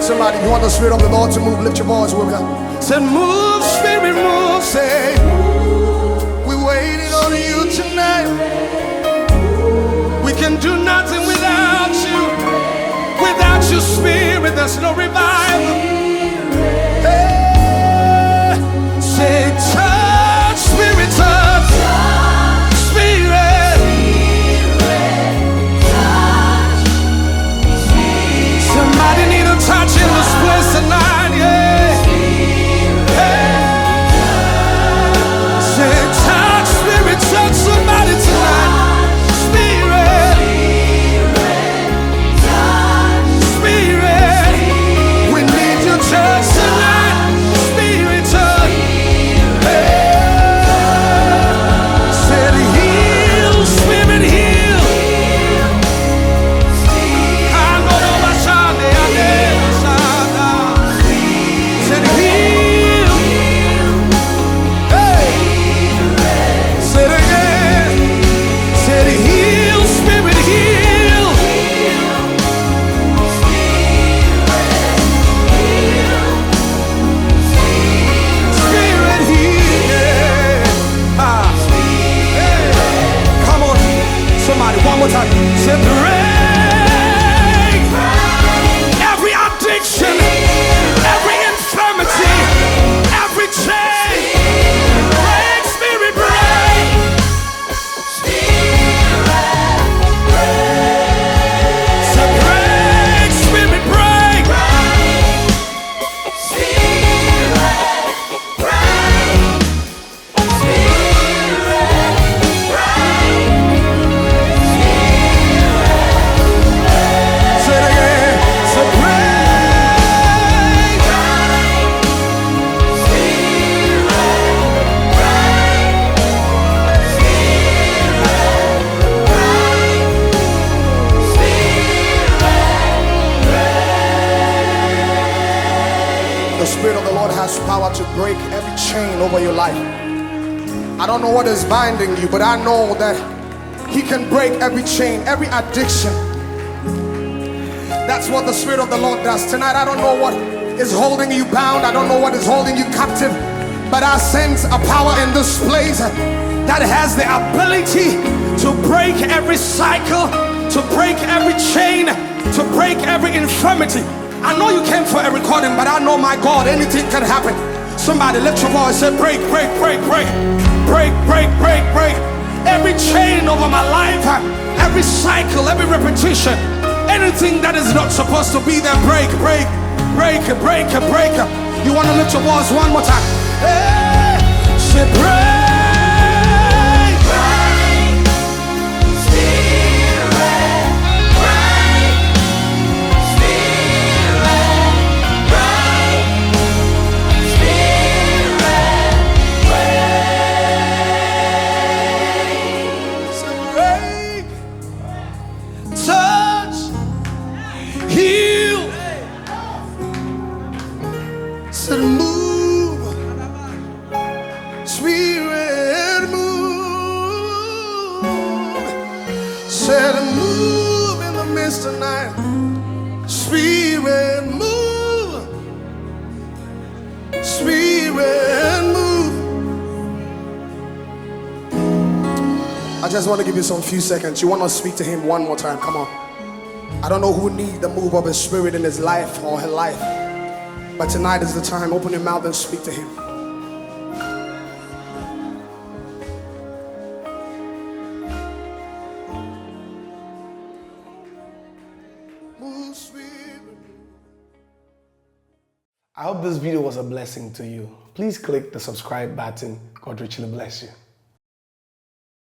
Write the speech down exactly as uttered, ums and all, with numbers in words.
Somebody, you want the Spirit of the Lord to move? Lift your voice with me. Said, move, Spirit, move. Say, we're waiting on you tonight. We can do nothing without you. Without your Spirit, there's no revival. Hey, say, touch, Spirit, touch. Spirit, somebody need a touch in this place tonight, yeah. Hey, say, touch, Spirit, touch somebody tonight. Spirit, Spirit, we need your touch tonight. Spirit, touch. Hey, said heal, Spirit, heal. I know no Bashande, I never said heal. Hey, said again, said heal, Spirit, heal. Spirit, heal. Ah, hey, come on, somebody, one more time. Say break every addiction, every infirmity, every chain. Break, Spirit, break. Say break, Spirit, break. Say it again. Say break. The Spirit of the Lord has power to break every chain over your life. I don't know what is binding you, but I know that He can break every chain, every addiction. That's what the Spirit of the Lord does. Tonight, I don't know what is holding you bound. I don't know what is holding you captive. But I sense a power in this place that has the ability to break every cycle, to break every chain, to break every infirmity. I know you came for a recording, but I know, my God, anything can happen. Somebody lift your voice, say break, break, break, break. Break, break, break, break. Every chain over my life, every cycle, every repetition, anything that is not supposed to be there, break, break, break, break, break. You want to lift your voice one more time. Hey, say break. Touch, heal, said move, Spirit, move, said move in the midst tonight. Spirit, move, Spirit, move. I just want to give you some few seconds. You want to speak to Him one more time? Come on. I don't know who needs the move of His Spirit in his life or her life, but tonight is the time. Open your mouth and speak to Him. Move, Spirit. I hope this video was a blessing to you. Please click the subscribe button. God richly bless you.